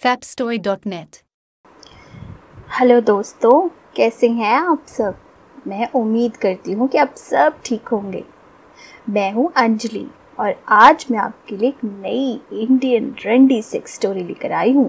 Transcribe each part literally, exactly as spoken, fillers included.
fapstoy dot net। Hello दोस्तों, कैसे हैं आप सब। मैं उम्मीद करती हूँ कि आप सब ठीक होंगे। मैं हूँ अंजलि और आज मैं आपके लिए एक नई इंडियन ट्रेंडी सेक्स स्टोरी लेकर आई हूँ।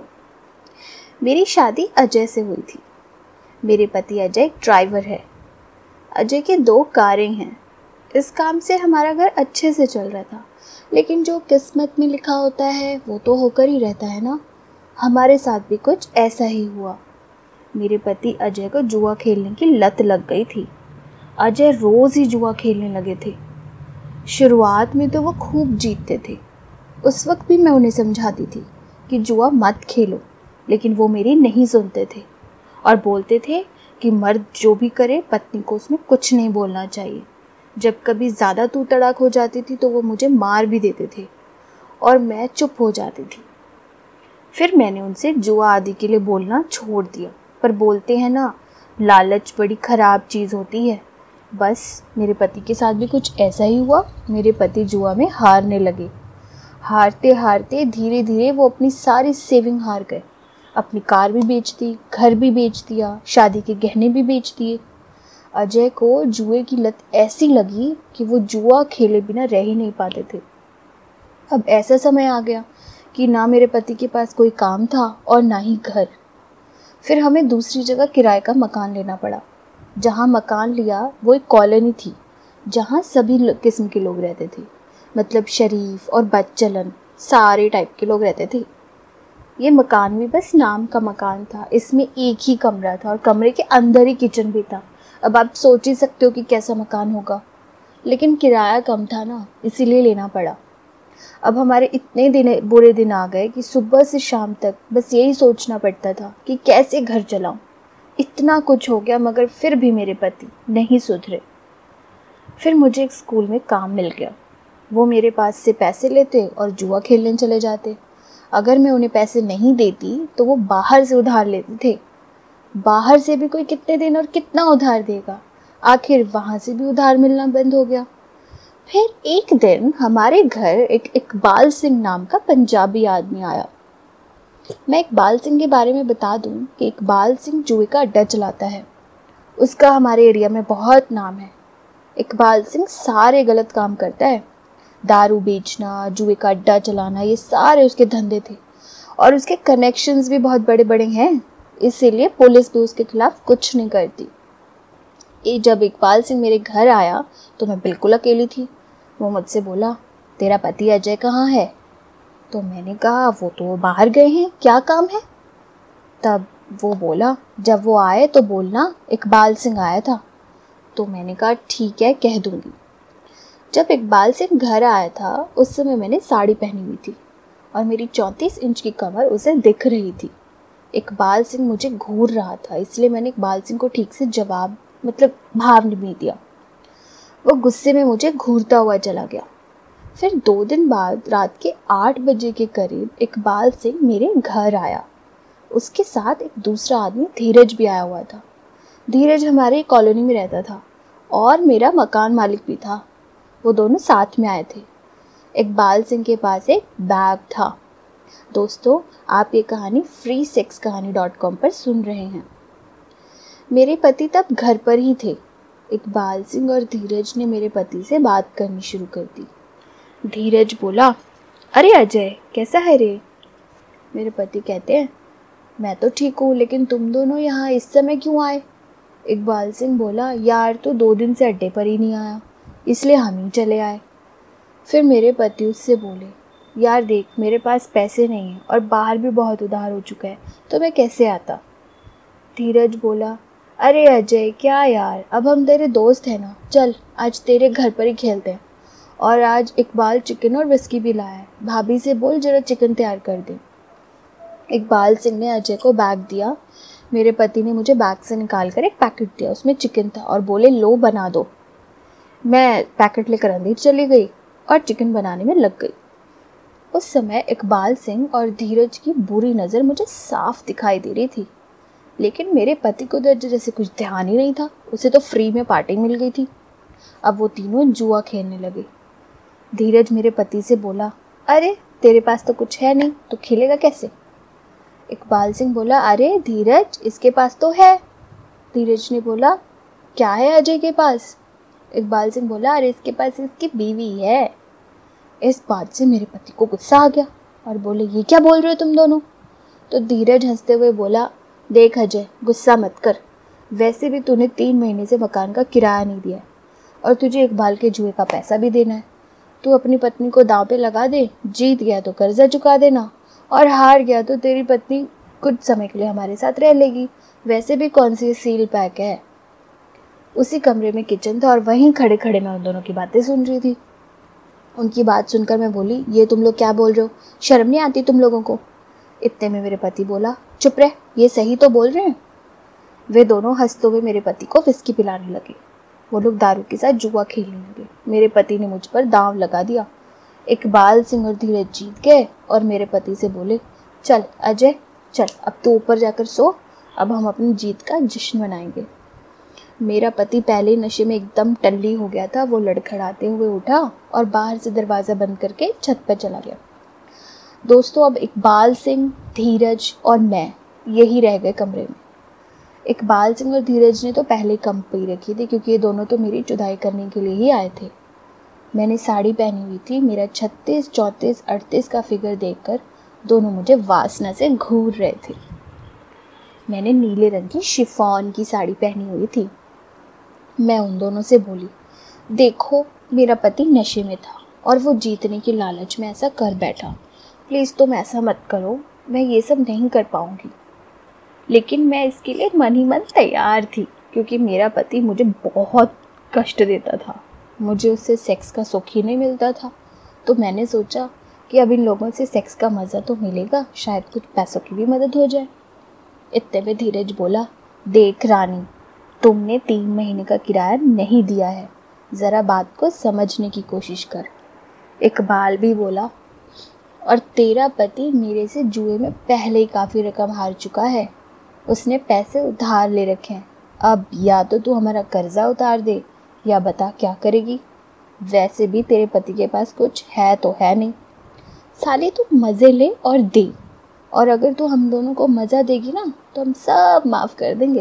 मेरी शादी अजय से हुई थी। मेरे पति अजय एक ड्राइवर है। अजय के दो कारें हैं। इस काम से हमारा घर अच्छे से चल रहा था, लेकिन जो किस्मत में लिखा होता है वो तो होकर ही रहता है ना। हमारे साथ भी कुछ ऐसा ही हुआ। मेरे पति अजय को जुआ खेलने की लत लग गई थी। अजय रोज़ ही जुआ खेलने लगे थे। शुरुआत में तो वो खूब जीतते थे। उस वक्त भी मैं उन्हें समझाती थी कि जुआ मत खेलो, लेकिन वो मेरी नहीं सुनते थे और बोलते थे कि मर्द जो भी करे पत्नी को उसमें कुछ नहीं बोलना चाहिए। जब कभी ज़्यादा तू तड़ाक हो जाती थी तो वो मुझे मार भी देते थे और मैं चुप हो जाती थी। फिर मैंने उनसे जुआ आदि के लिए बोलना छोड़ दिया। पर बोलते हैं ना, लालच बड़ी ख़राब चीज़ होती है। बस मेरे पति के साथ भी कुछ ऐसा ही हुआ। मेरे पति जुआ में हारने लगे। हारते हारते धीरे धीरे वो अपनी सारी सेविंग हार गए। अपनी कार भी बेच दी, घर भी बेच दिया, शादी के गहने भी बेच दिए। अजय को जुए की लत ऐसी लगी कि वो जुआ खेले बिना रह ही नहीं पाते थे। अब ऐसा समय आ गया कि ना मेरे पति के पास कोई काम था और ना ही घर। फिर हमें दूसरी जगह किराए का मकान लेना पड़ा। जहाँ मकान लिया वो एक कॉलोनी थी, जहाँ सभी किस्म के लोग रहते थे। मतलब शरीफ और बदचलन सारे टाइप के लोग रहते थे। ये मकान भी बस नाम का मकान था। इसमें एक ही कमरा था और कमरे के अंदर ही किचन भी था। अब आप सोच ही सकते हो कि कैसा मकान होगा। लेकिन किराया कम था ना, इसीलिए लेना पड़ा। अब हमारे इतने दिन बुरे दिन आ गए कि सुबह से शाम तक बस यही सोचना पड़ता था कि कैसे घर चलाऊं। इतना कुछ हो गया मगर फिर भी मेरे पति नहीं सुधरे। फिर मुझे एक स्कूल में काम मिल गया। वो मेरे पास से पैसे लेते और जुआ खेलने चले जाते। अगर मैं उन्हें पैसे नहीं देती तो वो बाहर से उधार लेते थे। बाहर से भी कोई कितने दिन और कितना उधार देगा। आखिर वहाँ से भी उधार मिलना बंद हो गया। फिर एक दिन हमारे घर एक इकबाल सिंह नाम का पंजाबी आदमी आया। मैं इकबाल सिंह के बारे में बता दूं कि इकबाल सिंह जुए का अड्डा चलाता है। उसका हमारे एरिया में बहुत नाम है। इकबाल सिंह सारे गलत काम करता है। दारू बेचना, जुए का अड्डा चलाना, ये सारे उसके धंधे थे और उसके कनेक्शंस भी बहुत बड़े बड़े हैं। इसीलिए पुलिस भी उसके खिलाफ कुछ नहीं करती। ये जब इकबाल सिंह मेरे घर आया तो मैं बिल्कुल अकेली थी। वो मुझसे बोला, तेरा पति अजय कहाँ है? तो मैंने कहा, वो तो बाहर गए हैं, क्या काम है? तब वो बोला, जब वो आए तो बोलना इकबाल सिंह आया था। तो मैंने कहा, ठीक है, कह दूंगी। जब इकबाल सिंह घर आया था उस समय मैंने साड़ी पहनी हुई थी और मेरी चौंतीस इंच की कमर उसे दिख रही थी। इकबाल सिंह मुझे घूर रहा था, इसलिए मैंने इकबाल सिंह को ठीक से जवाब मतलब भाव नहीं दिया। वो गुस्से में मुझे घूरता हुआ चला गया। फिर दो दिन बाद रात के आठ बजे के करीब इकबाल सिंह मेरे घर आया। उसके साथ एक दूसरा आदमी धीरज भी आया हुआ था। धीरज हमारे कॉलोनी में रहता था और मेरा मकान मालिक भी था। वो दोनों साथ में आए थे। इकबाल सिंह के पास एक बैग था। दोस्तों, आप ये कहानी free sex Kahani dot com पर सुन रहे हैं। मेरे पति तब घर पर ही थे। इकबाल सिंह और धीरज ने मेरे पति से बात करनी शुरू कर दी। धीरज बोला, अरे अजय, कैसा है रे? मेरे पति कहते हैं, मैं तो ठीक हूँ, लेकिन तुम दोनों यहाँ इस समय क्यों आए? इकबाल सिंह बोला, यार तो दो दिन से अड्डे पर ही नहीं आया, इसलिए हम ही चले आए। फिर मेरे पति उससे बोले, यार देख, मेरे पास पैसे नहीं हैं और बाहर भी बहुत उधार हो चुका है, तो मैं कैसे आता? धीरज बोला, अरे अजय, क्या यार, अब हम तेरे दोस्त हैं ना, चल आज तेरे घर पर ही खेलते हैं। और आज इकबाल चिकन और विस्की भी लाया है, भाभी से बोल जरा चिकन तैयार कर दे। इकबाल सिंह ने अजय को बैग दिया। मेरे पति ने मुझे बैग से निकाल कर एक पैकेट दिया, उसमें चिकन था और बोले, लो बना दो। मैं पैकेट लेकर अंदर चली गई और चिकन बनाने में लग गई। उस समय इकबाल सिंह और धीरज की बुरी नज़र मुझे साफ दिखाई दे रही थी, लेकिन मेरे पति को तो जैसे कुछ ध्यान ही नहीं था। उसे तो फ्री में पार्टी मिल गई थी। अब वो तीनों जुआ खेलने लगे। धीरज मेरे पति से बोला, अरे तेरे पास तो कुछ है नहीं, तो खेलेगा कैसे? इकबाल सिंह बोला, अरे धीरज, इसके पास तो है। धीरज ने बोला, क्या है अजय के पास? इकबाल सिंह बोला, अरे इसके पास इसकी बीवी है। इस बात से मेरे पति को गुस्सा आ गया और बोले, ये क्या बोल रहे हो तुम दोनों? तो धीरज हंसते हुए बोला, देख अजय, गुस्सा मत कर, वैसे भी तूने तीन महीने से मकान का किराया नहीं दिया और तुझे इकबाल के जुए का पैसा भी देना है। तू अपनी पत्नी को दांव पे लगा दे, जीत गया तो कर्जा चुका देना और हार गया तो तेरी पत्नी कुछ समय के लिए हमारे साथ रह लेगी। वैसे भी कौन सी सील पैक है। उसी कमरे में किचन था और वहीं खड़े खड़े मैं उन दोनों की बातें सुन रही थी। उनकी बात सुनकर मैं बोली, ये तुम लोग क्या बोल रहे हो? शर्म नहीं आती तुम लोगों को? इतने में मेरे पति बोला, चुप रह, ये सही तो बोल रहे हैं। वे दोनों हंसते हुए मेरे पति को विस्की पिलाने लगे। वो लोग दारू के साथ जुआ खेलने लगे। मेरे पति ने मुझ पर दांव लगा दिया। इकबाल सिंह और धीरज जीत गए और मेरे पति से बोले, चल अजय, चल अब तू ऊपर जाकर सो, अब हम अपनी जीत का जश्न मनाएंगे। मेरा पति पहले ही नशे में एकदम टल्ली हो गया था। वो लड़खड़ाते हुए उठा और बाहर से दरवाज़ा बंद करके छत पर चला गया। दोस्तों, अब इकबाल सिंह, धीरज और मैं यही रह गए कमरे में। इकबाल सिंह और धीरज ने तो पहले कम पी रखी थी, क्योंकि ये दोनों तो मेरी जुदाई करने के लिए ही आए थे। मैंने साड़ी पहनी हुई थी। मेरा छत्तीस, चौंतीस, अड़तीस का फिगर देखकर दोनों मुझे वासना से घूर रहे थे। मैंने नीले रंग की शिफॉन की साड़ी पहनी हुई थी। मैं उन दोनों से बोली, देखो, मेरा पति नशे में था और वो जीतने की लालच में ऐसा कर बैठा। प्लीज़ तुम ऐसा मत करो, मैं ये सब नहीं कर पाऊँगी। लेकिन मैं इसके लिए मन ही मन तैयार थी, क्योंकि मेरा पति मुझे बहुत कष्ट देता था। मुझे उससे सेक्स का सुख ही नहीं मिलता था। तो मैंने सोचा कि अब इन लोगों से सेक्स का मज़ा तो मिलेगा, शायद कुछ पैसों की भी मदद हो जाए। इतने में धीरज बोला, देख रानी, तुमने तीन महीने का किराया नहीं दिया है, ज़रा बात को समझने की कोशिश कर। इकबाल भी बोला, और तेरा पति मेरे से जुए में पहले ही काफ़ी रकम हार चुका है। उसने पैसे उधार ले रखे हैं। अब या तो तू हमारा कर्जा उतार दे या बता क्या करेगी। वैसे भी तेरे पति के पास कुछ है तो है नहीं। साली तू मज़े ले और दे, और अगर तू हम दोनों को मज़ा देगी ना तो हम सब माफ़ कर देंगे।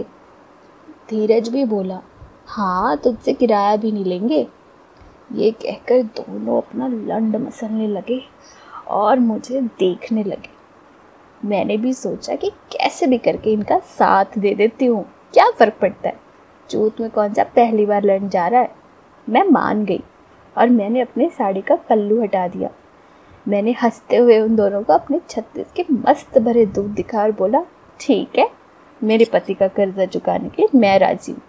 धीरज भी बोला, हाँ, तुझसे किराया भी नहीं लेंगे। ये कहकर दोनों अपना लंड मसलने लगे और मुझे देखने लगे। मैंने भी सोचा कि कैसे भी करके इनका साथ दे देती हूँ, क्या फ़र्क पड़ता है, चूत में कौन सा पहली बार लड़ने जा रहा है। मैं मान गई और मैंने अपने साड़ी का पल्लू हटा दिया। मैंने हंसते हुए उन दोनों को अपने छत्तीस के मस्त भरे दूध दिखा और बोला, ठीक है, मेरे पति का कर्जा चुकाने के लिए मैं राजी हूँ।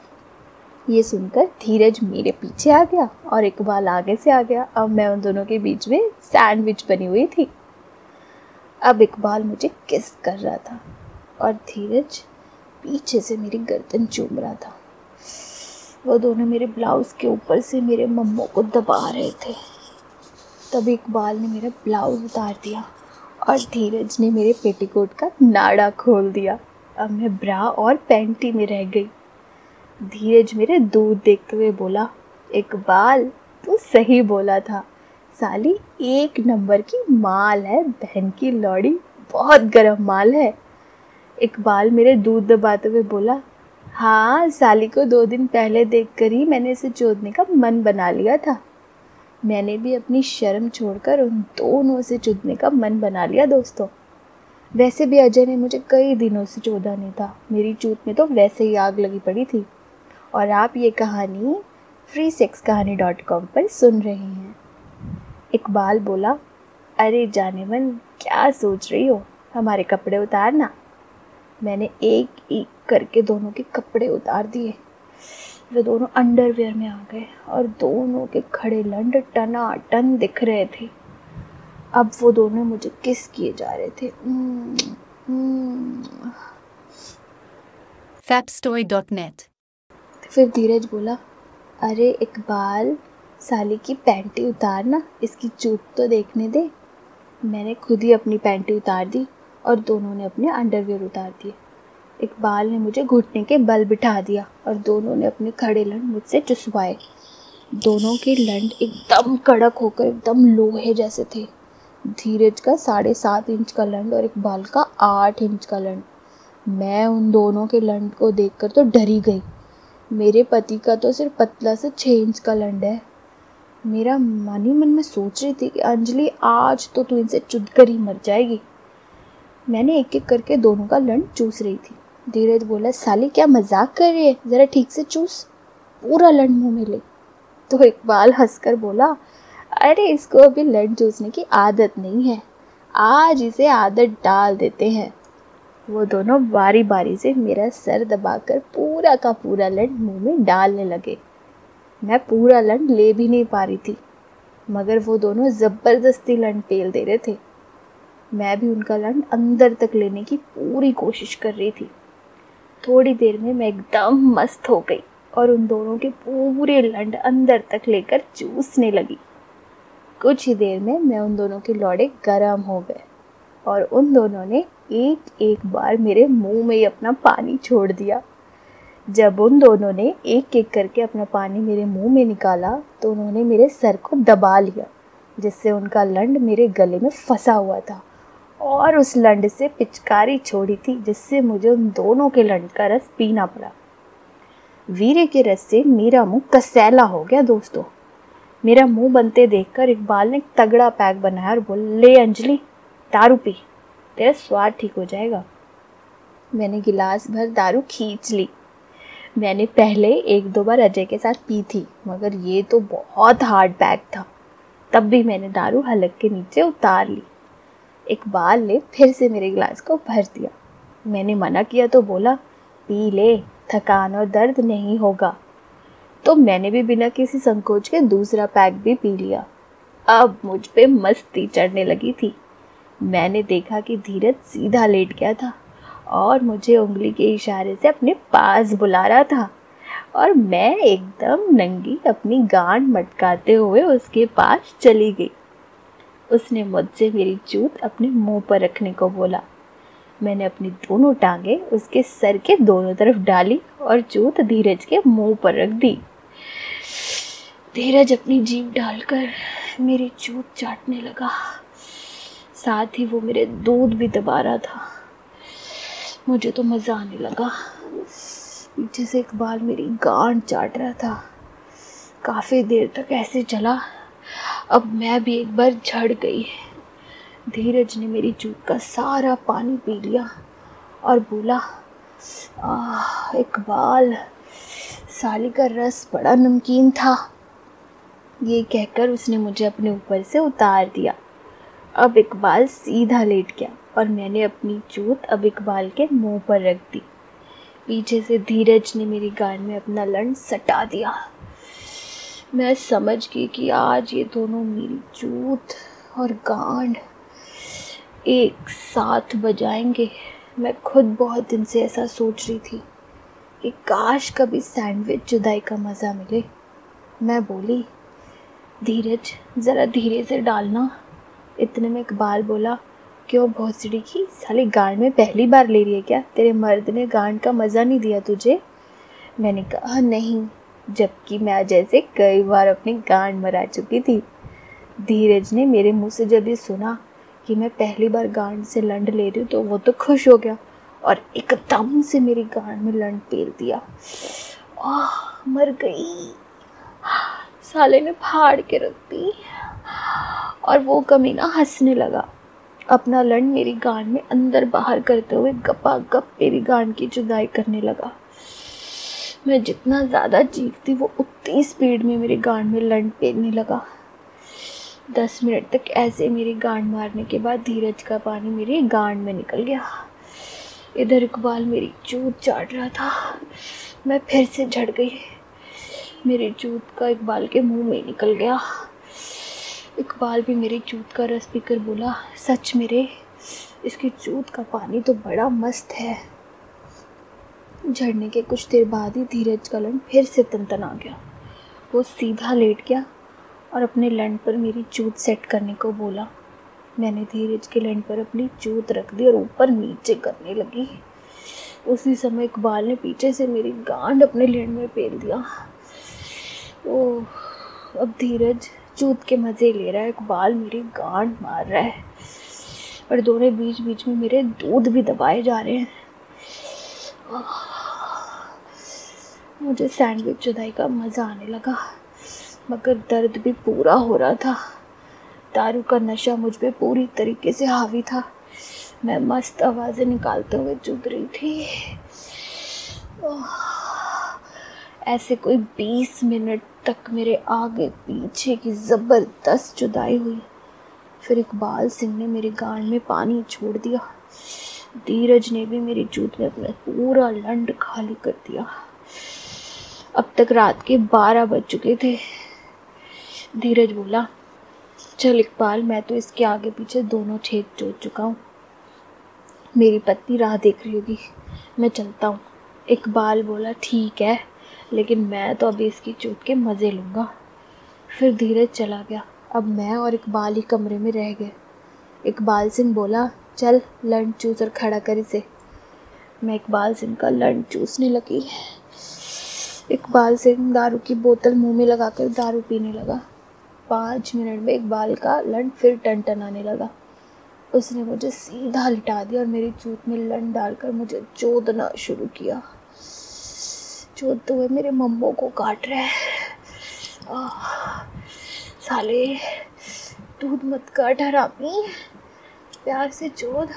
ये सुनकर धीरज मेरे पीछे आ गया और इकबाल आगे से आ गया। अब मैं उन दोनों के बीच में सैंडविच बनी हुई थी। अब इकबाल मुझे किस कर रहा था और धीरज पीछे से मेरी गर्दन चूम रहा था। वो दोनों मेरे ब्लाउज़ के ऊपर से मेरे मम्मों को दबा रहे थे। तभी इकबाल ने मेरा ब्लाउज़ उतार दिया और धीरज ने मेरे पेटीकोट का नाड़ा खोल दिया। अब मैं ब्रा और पैंटी में रह गई। धीरज मेरे दूध देखते हुए बोला, इकबाल, तू सही बोला था, साली एक नंबर की माल है, बहन की लौड़ी, बहुत गरम माल है। इकबाल मेरे दूध दबाते हुए बोला, हाँ, साली को दो दिन पहले देखकर ही मैंने इसे चोदने का मन बना लिया था। मैंने भी अपनी शर्म छोड़कर उन दोनों से चुदने का मन बना लिया दोस्तों। वैसे भी अजय ने मुझे कई दिनों से चोदा नहीं था। मेरी चूत में तो वैसे ही आग लगी पड़ी थी। और आप ये कहानी free sex Kahani dot com पर सुन रहे हैं। इकबाल बोला, अरे जाने मन, क्या सोच रही हो, हमारे कपड़े उतारना। मैंने एक एक करके दोनों के कपड़े उतार दिए। वे दोनों अंडरवेयर में आ गए और दोनों के खड़े लंड टना टन दिख रहे थे। अब वो दोनों मुझे किस किए जा रहे थे। Fabstory dot net. फिर धीरज बोला, अरे इकबाल, साली की पैंटी उतारना, इसकी चूत तो देखने दे। मैंने खुद ही अपनी पैंटी उतार दी और दोनों ने अपने अंडरवेयर उतार दिए। इकबाल ने मुझे घुटने के बल बिठा दिया और दोनों ने अपने खड़े लंड मुझसे चुसवाए। दोनों के लंड एकदम कड़क होकर एकदम लोहे जैसे थे। धीरज का साढ़े सात इंच का लंड और इकबाल का आठ इंच का लंड। मैं उन दोनों के लंड को देखकर तो डरी गई। मेरे पति का तो सिर्फ पतला से छः इंच का लंड है। मेरा मन ही मन में सोच रही थी कि अंजलि आज तो तू इनसे चुद कर ही मर जाएगी। मैंने एक एक करके दोनों का लंड चूस रही थी। धीरज बोला, साली क्या मजाक कर रही है, ज़रा ठीक से चूस, पूरा लंड मुंह में ले। तो इकबाल हंसकर बोला, अरे इसको अभी लंड चूसने की आदत नहीं है, आज इसे आदत डाल देते हैं। वो दोनों बारी बारी से मेरा सर दबाकर पूरा का पूरा लंड मुंह में डालने लगे। मैं पूरा लंड ले भी नहीं पा रही थी, मगर वो दोनों ज़बरदस्ती लंड पेल दे रहे थे। मैं भी उनका लंड अंदर तक लेने की पूरी कोशिश कर रही थी। थोड़ी देर में मैं एकदम मस्त हो गई और उन दोनों के पूरे लंड अंदर तक लेकर चूसने लगी। कुछ ही देर में मैं उन दोनों के लौड़े गरम हो गए और उन दोनों ने एक एक बार मेरे मुंह में ही अपना पानी छोड़ दिया। जब उन दोनों ने एक एक करके अपना पानी मेरे मुंह में निकाला तो उन्होंने मेरे सर को दबा लिया, जिससे उनका लंड मेरे गले में फंसा हुआ था और उस लंड से पिचकारी छोड़ी थी, जिससे मुझे उन दोनों के लंड का रस पीना पड़ा। वीरे के रस से मेरा मुंह कसैला हो गया दोस्तों। मेरा मुंह बनते देखकर इकबाल ने तगड़ा पैक बनाया और बोले, ले अंजलि दारू पी, तेरा स्वाद ठीक हो जाएगा। मैंने गिलास भर दारू खींच ली। मैंने पहले एक दो बार अजय के साथ पी थी, मगर ये तो बहुत हार्ड पैक था। तब भी मैंने दारू हलक के नीचे उतार ली। इकबाल ने फिर से मेरे गिलास को भर दिया। मैंने मना किया तो बोला, पी ले, थकान और दर्द नहीं होगा। तो मैंने भी बिना किसी संकोच के दूसरा पैक भी पी लिया। अब मुझ पे मस्ती चढ़ने लगी थी। मैंने देखा कि धीरज सीधा लेट गया था और मुझे उंगली के इशारे से अपने पास बुला रहा था और मैं एकदम नंगी अपनी गांड मटकाते हुए उसके पास चली गई। उसने मुझसे मेरी चूत अपने मुंह पर रखने को बोला। मैंने अपनी दोनों टांगे उसके सर के दोनों तरफ डाली और चूत धीरज के मुंह पर रख दी। धीरज अपनी जीभ डालकर मेरी चूत चाटने लगा, साथ ही वो मेरे दूध भी दबा रहा था। मुझे तो मज़ा आने लगा। पीछे से इकबाल मेरी गांड चाट रहा था। काफ़ी देर तक ऐसे चला। अब मैं भी एक बार झड़ गई। धीरज ने मेरी चूत का सारा पानी पी लिया और बोला, आह इकबाल, साली का रस बड़ा नमकीन था। ये कहकर उसने मुझे अपने ऊपर से उतार दिया। अब इकबाल सीधा लेट गया और मैंने अपनी चूत अब इकबाल के मुंह पर रख दी। पीछे से धीरज ने मेरी गांड में अपना लंड सटा दिया। मैं समझ गई कि आज ये दोनों मेरी चूत और गांड एक साथ बजाएंगे। मैं खुद बहुत दिन से ऐसा सोच रही थी कि काश कभी सैंडविच जुदाई का मज़ा मिले। मैं बोली, धीरज ज़रा धीरे से डालना। इतने में इकबाल बोला, क्यों भोसड़ी की साली, गांड में पहली बार ले रही है क्या? तेरे मर्द ने गांड का मज़ा नहीं दिया तुझे? मैंने कहा नहीं, जबकि मैं अजय से कई बार अपनी गांड मरा चुकी थी। धीरज ने मेरे मुंह से जब ये सुना कि मैं पहली बार गांड से लंड ले रही हूँ तो वो तो खुश हो गया और एकदम से मेरी गांड में लंड पेल दिया। आह, मर गई। साले ने फाड़ के रख दी और वो कमीना हंसने लगा। अपना लंड मेरी गांड में अंदर बाहर करते हुए गपा गप मेरी गांड की जुदाई करने लगा। मैं जितना ज़्यादा चीखती वो उतनी स्पीड में मेरी गांड में लंड पेलने लगा। दस मिनट तक ऐसे मेरी गांड मारने के बाद धीरज का पानी मेरी गांड में निकल गया। इधर इकबाल मेरी चूत चाट रहा था। मैं फिर से झड़ गई। मेरी चूत का इकबाल के मुंह में निकल गया। इकबाल भी मेरी चूत का रस पीकर बोला, सच मेरे, इसकी चूत का पानी तो बड़ा मस्त है। झड़ने के कुछ देर बाद ही धीरज का लंड फिर से तनतना गया। वो सीधा लेट गया और अपने लंड पर मेरी चूत सेट करने को बोला। मैंने धीरज के लंड पर अपनी चूत रख दी और ऊपर नीचे करने लगी। उसी समय इकबाल ने पीछे से मेरी गांड अपने लंड में पेल दिया। ओह, अब धीरज चूत के मज़े ले रहा है, इकबाल मेरी गांड मार रहा है और दोनों बीच बीच में मेरे दूध भी दबाए जा रहे हैं। मुझे सैंडविच जुदाई का मज़ा आने लगा, मगर दर्द भी पूरा हो रहा था। दारू का नशा मुझ पे पूरी तरीके से हावी था। मैं मस्त आवाज़ें निकालते हुए जुद रही थी। ऐसे कोई बीस मिनट तक मेरे आगे पीछे की ज़बरदस्त जुदाई हुई। फिर इकबाल सिंह ने मेरी गांड में पानी छोड़ दिया। धीरज ने भी मेरी जूत में अपना पूरा लंड खाली कर दिया। अब तक रात के बारह बज चुके थे। धीरज बोला, चल इकबाल, मैं तो इसके आगे पीछे दोनों छेद जोड़ चुका हूँ। मेरी पत्नी राह देख रही होगी, मैं चलता हूँ। इकबाल बोला, ठीक है, लेकिन मैं तो अभी इसकी चोट के मज़े लूँगा। फिर धीरज चला गया। अब मैं और इकबाल ही कमरे में रह गए। इकबाल सिंह बोला, चल लंड चूस और खड़ा कर इसे। मैं इकबाल सिंह का लंड चूसने लगी। इकबाल सिंह दारू की बोतल मुंह में लगाकर दारू पीने लगा। पाँच मिनट में इकबाल का लंड फिर टन टन आने लगा। उसने मुझे सीधा लिटा दिया और मेरी चूत में लंड डालकर मुझे चोदना शुरू किया। चोदते हुए मेरे मम्मों को काट रहे हैं। साले, दूध मत काट हरामी, प्यार से चोद।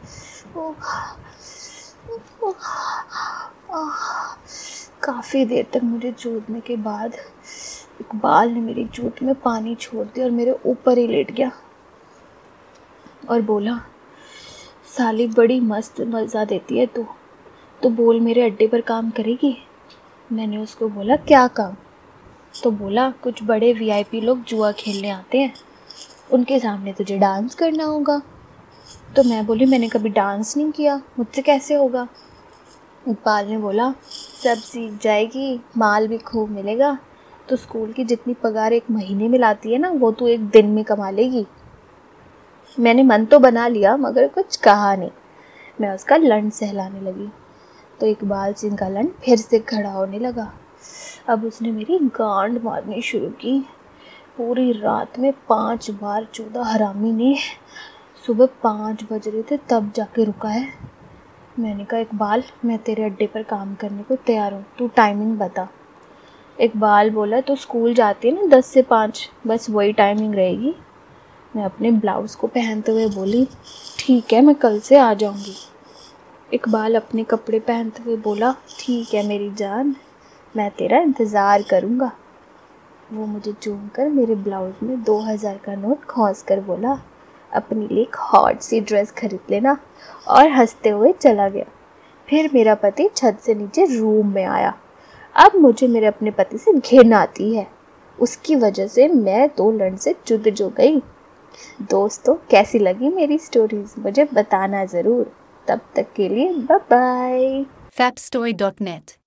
काफ़ी देर तक मुझे चोदने के बाद इकबाल ने मेरी चूत में पानी छोड़ दिया और मेरे ऊपर ही लेट गया और बोला, साली बड़ी मस्त मज़ा देती है तू, तो बोल मेरे अड्डे पर काम करेगी। मैंने उसको बोला, क्या काम? तो बोला, कुछ बड़े वीआईपी लोग जुआ खेलने आते हैं, उनके सामने तुझे डांस करना होगा। तो मैं बोली, मैंने कभी डांस नहीं किया, मुझसे कैसे होगा? इकबाल ने बोला, सब सीख जाएगी, माल भी खूब मिलेगा, तो स्कूल की जितनी पगार एक महीने में लाती है ना, वो तू एक दिन में कमा लेगी। मैंने मन तो बना लिया, मगर कुछ कहा नहीं। मैं उसका लंड सहलाने लगी तो इकबाल सिंह का लंड फिर से खड़ा होने लगा। अब उसने मेरी गांड मारनी शुरू की। पूरी रात में पांच बार चौदह हरामी ने। सुबह पाँच बज रहे थे तब जाके रुका है। मैंने कहा, इकबाल, मैं तेरे अड्डे पर काम करने को तैयार हूँ, तू टाइमिंग बता। इकबाल बोला, तो स्कूल जाती है ना दस से पाँच, बस वही टाइमिंग रहेगी। मैं अपने ब्लाउज़ को पहनते हुए बोली, ठीक है, मैं कल से आ जाऊँगी। इकबाल अपने कपड़े पहनते हुए बोला, ठीक है मेरी जान, मैं तेरा इंतज़ार करूँगा। वो मुझे चूम कर मेरे ब्लाउज़ में दो हज़ार का नोट खौंस कर बोला, अपने लिए एक हॉट सी ड्रेस खरीद लेना, और हंसते हुए चला गया। फिर मेरा पति छत से नीचे रूम में आया। अब मुझे मेरे अपने पति से घिन आती है। उसकी वजह से मैं दो लंड से जुद जो गई। दोस्तों, कैसी लगी मेरी स्टोरीज मुझे बताना ज़रूर। तब तक के लिए bye bye. fabstory dot net